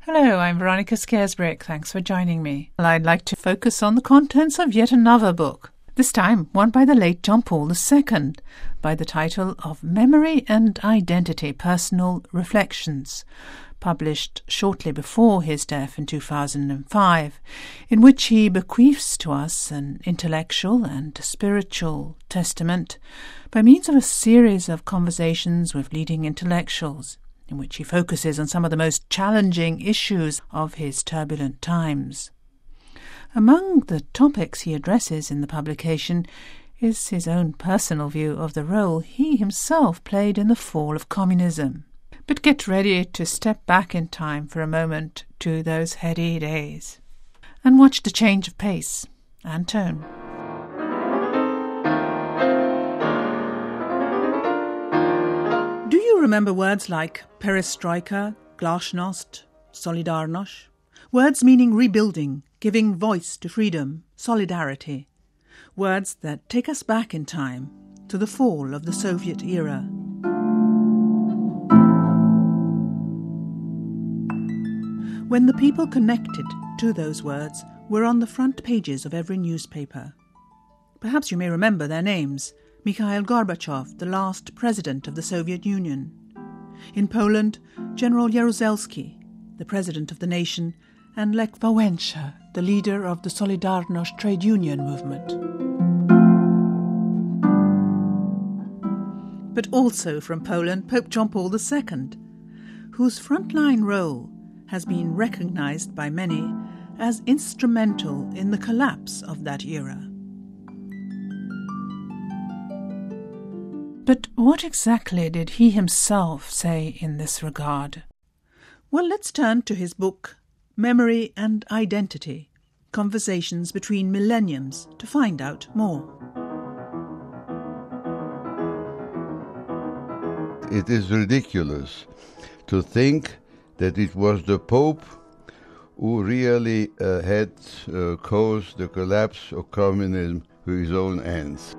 Hello, I'm Veronica Scaresbrick. Thanks for joining me. Well, I'd like to focus on the contents of yet another book, this time one by the late John Paul II, by the title of Memory and Identity, Personal Reflections, published shortly before his death in 2005, in which he bequeaths to us an intellectual and spiritual testament by means of a series of conversations with leading intellectuals, in which he focuses on some of the most challenging issues of his turbulent times. Among the topics he addresses in the publication is his own personal view of the role he himself played in the fall of communism. But get ready to step back in time for a moment to those heady days and watch the change of pace and tone. Do you remember words like perestroika, glasnost, solidarność? Words meaning rebuilding, giving voice to freedom, solidarity. Words that take us back in time to the fall of the Soviet era. When the people connected to those words were on the front pages of every newspaper. Perhaps you may remember their names: Mikhail Gorbachev, the last president of the Soviet Union. In Poland, General Jaruzelski, the president of the nation, and Lech Wałęsa, the leader of the Solidarność trade union movement. But also from Poland, Pope John Paul II, whose frontline role has been recognized by many as instrumental in the collapse of that era. But what exactly did he himself say in this regard? Well, let's turn to his book, Memory and Identity, Conversations Between Millenniums, to find out more. It is ridiculous to think that it was the Pope who really had caused the collapse of communism with his own hands.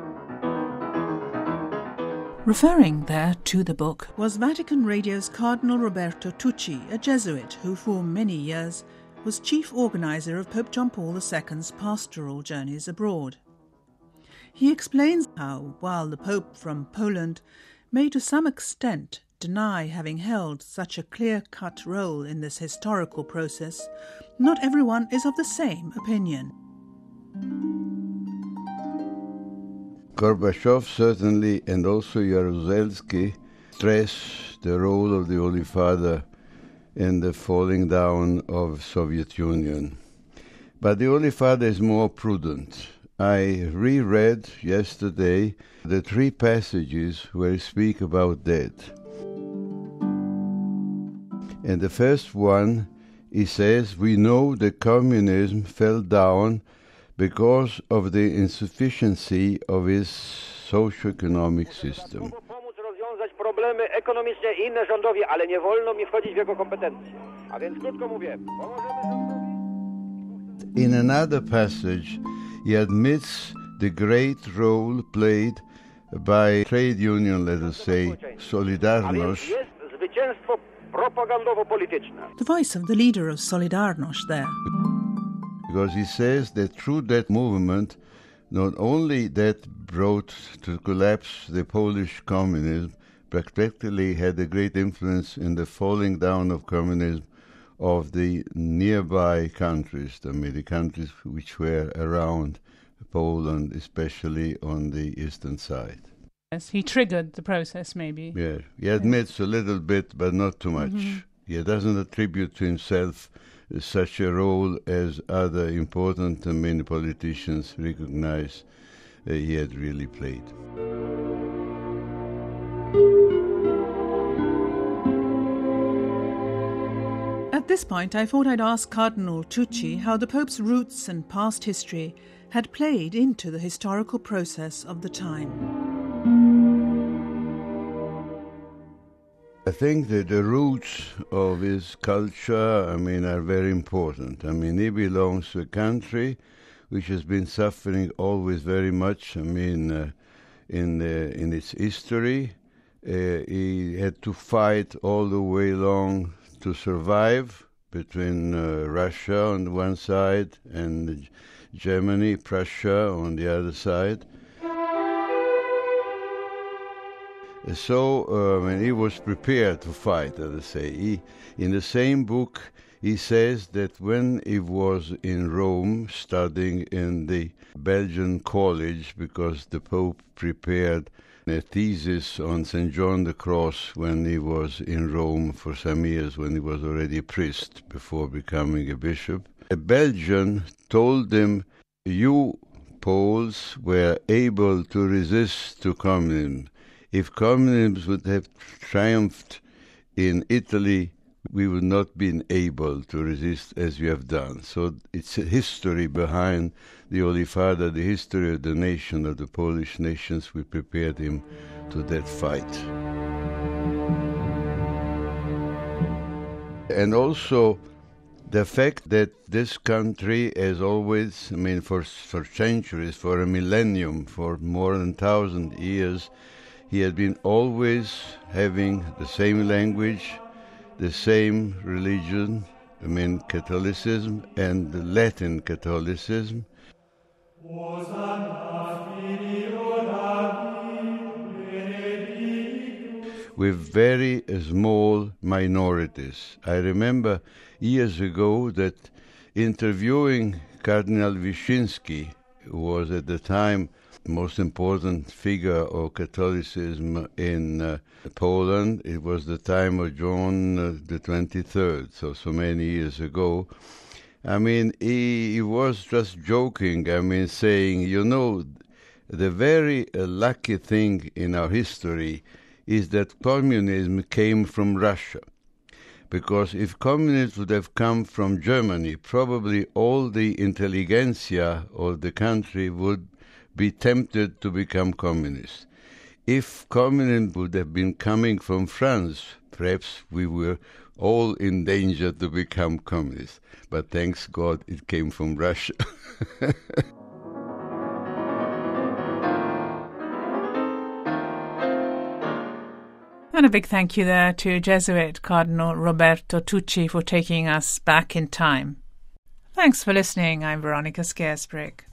Referring there to the book was Vatican Radio's Cardinal Roberto Tucci, a Jesuit who for many years was chief organizer of Pope John Paul II's pastoral journeys abroad. He explains how, while the Pope from Poland may to some extent deny having held such a clear-cut role in this historical process, not everyone is of the same opinion. Gorbachev certainly, and also Jaruzelski, stress the role of the Holy Father in the falling down of Soviet Union. But the Holy Father is more prudent. I reread yesterday the 3 passages where he speak about that. And the first one, he says, we know that communism fell down because of the insufficiency of his socio-economic system. In another passage, he admits the great role played by trade union, let us say, Solidarność. The voice of the leader of Solidarność there. Because he says that through that movement, not only that brought to collapse the Polish communism, but practically had a great influence in the falling down of communism of the nearby countries, the countries which were around Poland, especially on the eastern side. Yes, he triggered the process, maybe. Yeah, he admits a little bit, but not too much. Mm-hmm. He doesn't attribute to himself such a role as other important and many politicians recognize he had really played. At this point, I thought I'd ask Cardinal Tucci how the Pope's roots and past history had played into the historical process of the time. I think that the roots of his culture, are very important. He belongs to a country which has been suffering always very much, in its history. He had to fight all the way along to survive, between Russia on one side and Germany, Prussia on the other side. So when he was prepared to fight, let us say, in the same book he says that when he was in Rome studying in the Belgian college, because the Pope prepared a thesis on St. John the Cross when he was in Rome for some years, when he was already a priest before becoming a bishop, a Belgian told him, "You Poles were able to resist to communism. If communism would have triumphed in Italy, we would not been able to resist as you have done." So it's a history behind the Holy Father, the history of the nation, of the Polish nations. We prepared him to that fight. And also the fact that this country has always, for centuries, for a millennium, for more than 1,000 years, he had been always having the same language, the same religion, Catholicism and Latin Catholicism. With very small minorities. I remember years ago that interviewing Cardinal Wyszynski, who was at the time the most important figure of Catholicism in Poland. It was the time of John the 23rd, so many years ago. He was just joking, saying, the very lucky thing in our history is that communism came from Russia. Because if communism would have come from Germany, probably all the intelligentsia of the country would be tempted to become communist. If communism would have been coming from France, perhaps we were all in danger to become communists. But thanks God it came from Russia. And a big thank you there to Jesuit Cardinal Roberto Tucci for taking us back in time. Thanks for listening. I'm Veronica Scarisbrick.